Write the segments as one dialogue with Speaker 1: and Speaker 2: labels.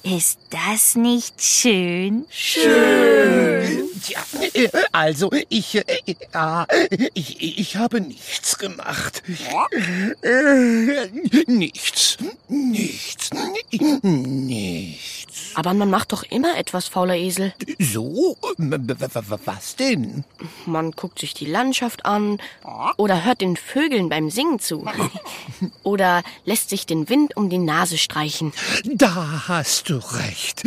Speaker 1: Ist das nicht schön?
Speaker 2: Schön. Tja, also ich habe nichts gemacht. Nichts.
Speaker 3: Aber man macht doch immer etwas, fauler Esel.
Speaker 2: So? Was denn?
Speaker 3: Man guckt sich die Landschaft an oder hört den Vögeln beim Singen zu. Oder lässt sich den Wind um die Nase streichen.
Speaker 2: Da hast du recht.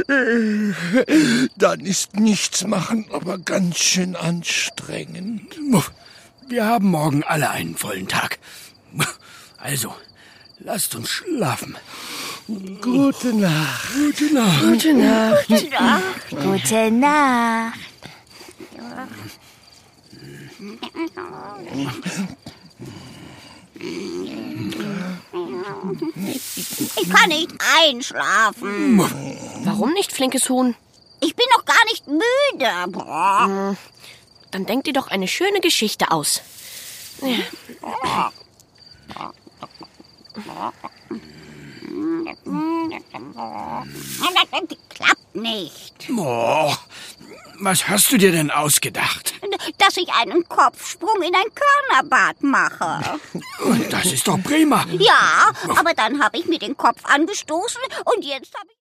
Speaker 2: Dann ist nichts machen aber ganz schön anstrengend.
Speaker 4: Wir haben morgen alle einen vollen Tag. Also, lasst uns schlafen.
Speaker 2: Gute Nacht.
Speaker 4: Gute Nacht.
Speaker 3: Gute Nacht.
Speaker 1: Gute Nacht. Gute Nacht.
Speaker 5: Ich kann nicht einschlafen.
Speaker 3: Warum nicht, flinkes Huhn?
Speaker 5: Ich bin noch gar nicht müde.
Speaker 3: Dann denk dir doch eine schöne Geschichte aus.
Speaker 5: Klappt nicht.
Speaker 4: Oh, was hast du dir denn ausgedacht?
Speaker 5: Dass ich einen Kopfsprung in ein Körnerbad mache.
Speaker 4: Das ist doch prima.
Speaker 5: Ja, aber dann habe ich mir den Kopf angestoßen und jetzt habe ich...